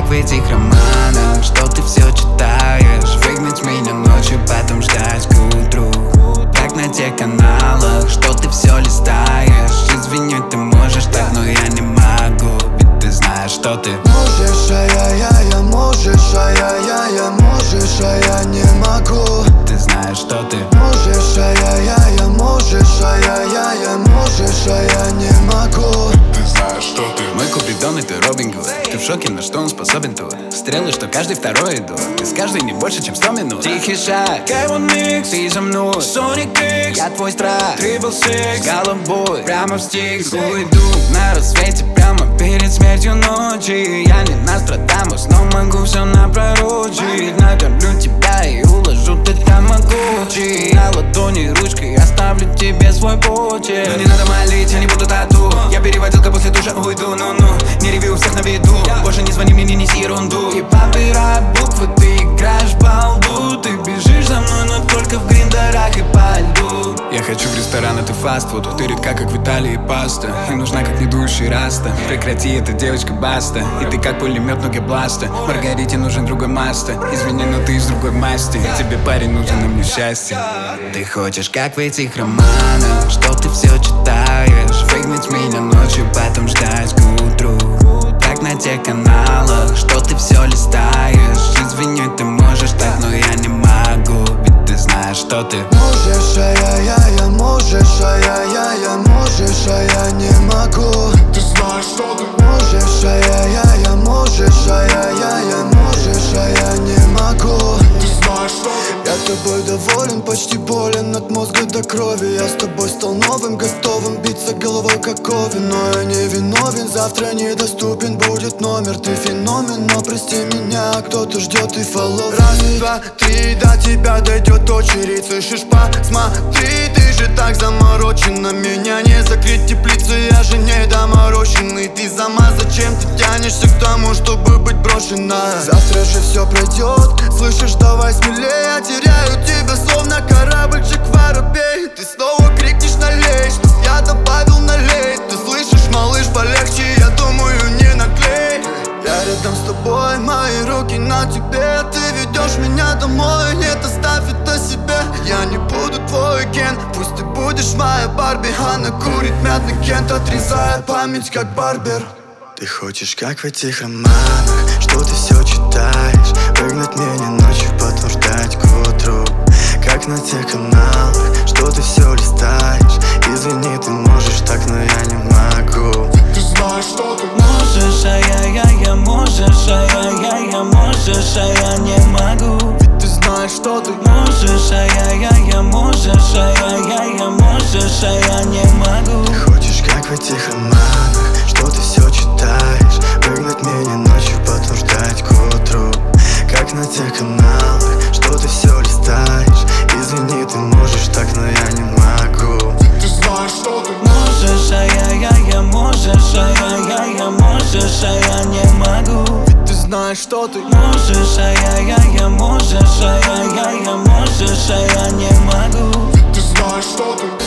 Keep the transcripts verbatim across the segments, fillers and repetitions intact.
как в этих романах, что ты все читаешь. Выгнать меня ночью, потом ждать к утру. Как на тех каналах, что ты все листаешь. Извинить ты можешь так, но я не могу. Ведь ты знаешь, что ты можешь, а я, я, я можешь, а я, я, я можешь, а я не могу. Ты знаешь, что ты можешь, а я, я, я можешь, а я, я, я можешь, а я не могу. Ты знаешь, что ты мой Купидон и ты Робин Гуд. Ты в шоке, на что он способен тут. Стрелы, что каждый второй идут. Из каждой не больше, чем сто минут. Тихий шаг, Кайвон Микс, ты за мной. Соник Икс, я твой страх. Трипл Сикс, головой, прямо в стикс. Уйду на рассвете, прямо перед смертью ночи. Я не Нострадамус, но могу все напророчить. Накормлю тебя и уложу, ты там могучий. На ладони ручкой оставлю тебе свой почерк. Но не надо молить, я не буду тату. Я переводилка, после душа уйду, ну-ну. Не ревью у всех на виду. Больше не звони мне, не неси ерунду. И подбирай буквы, ты играешь по лбу. Ты бежишь за мной, но только в гриндерах и по льду. Я хочу в ресторан, это фастфуд. Ты редка, как в Италии паста. И нужна, как недующий раста. Прекрати, это девочка баста. И ты как пулемет, ноги бласта. Маргарите нужен другой маста. Извини, но ты из другой масти. Тебе парень нужен, а мне счастье. Ты хочешь, как в этих романах, что ты все читаешь. Выгнать меня ночью, потом ждать к утру. Как на тех каналах, что ты все листаешь. Извинить ты можешь так, но я не могу. Ведь ты знаешь, что ты можешь, а я, я, я можешь, а я, я, я можешь, а я не могу. Ты знаешь, что ты можешь, а я, я, я можешь, а я, я, я можешь, а я не могу. Ты знаешь, что ты я тобой доволен, почти болен от мозга до крови. Я с тобой стал новым, готовым биться головой как Овен. Но я не виновен, завтра недоступен будет номер. Ты феномен, но прости меня, кто-то ждет и фоллоу. Раз, два, три, до тебя дойдет очередь. Слышишь, посмотри, ты же так заморочена. Меня не закрыть теплицей, я же не доморощенный. Ты сама зачем ты тянешься к тому, чтобы быть брошена? Завтра же все пройдет, слышишь, давай смелее. Я теряю тебя, словно корабльчик воробей. Ты снова крикнешь налей, чтоб я добавил налей. Ты слышишь, малыш, полегче, я думаю, не наклей. Я рядом с тобой, мои руки на тебе. Ты ведешь меня домой, нет, оставь это себе. Я не буду твой Кен, пусть ты будешь моя Барби. Она курит мятный Кент, отрезая память как барбер. Ты хочешь, как в этих романах, что ты все читаешь. Выгнать меня ночью, потом ждать к утру. Как на тех каналах, что ты все листаешь. Извини, ты можешь так, но я не могу. Ты знаешь, что ты можешь, а я, я, я можешь, а я, я, я можешь, а я не могу. Ведь ты знаешь, что ты можешь, а я, я, я можешь, а я, я, я можешь, а я не могу. Ты хочешь, как в этих романах, что ты все читаешь. Выгнать меня ночью, потом ждать к утру. Как на тех каналах, что ты все листаешь. Извини, ты можешь так, но я не могу. Ты знаешь, что ты можешь, а я, я, я можешь, а я, я, я можешь, а я не могу. Ведь ты знаешь, что ты можешь, а я, я, я можешь, а я, я, я можешь, а я не могу. Ты знаешь, что ты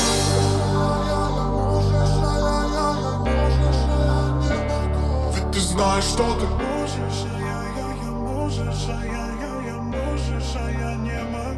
Ведь ты знаешь, что ты можешь, а я, я, я можешь, а я, я, я можешь, а я не могу.